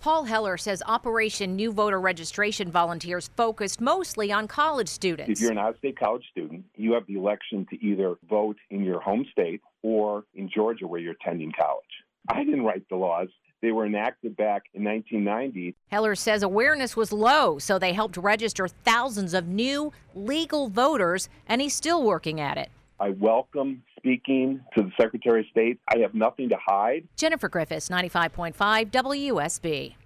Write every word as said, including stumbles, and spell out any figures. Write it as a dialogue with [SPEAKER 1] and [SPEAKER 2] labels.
[SPEAKER 1] Paul Heller says Operation New Voter Registration volunteers focused mostly on college students.
[SPEAKER 2] If you're an out-of-state college student, you have the election to either vote in your home state or in Georgia where you're attending college. I didn't write the laws. They were enacted back in nineteen ninety.
[SPEAKER 1] Heller says awareness was low, so they helped register thousands of new legal voters, and he's still working at it.
[SPEAKER 2] I welcome speaking to the Secretary of State. I have nothing to hide.
[SPEAKER 1] Jennifer Griffiths, ninety-five point five W S B.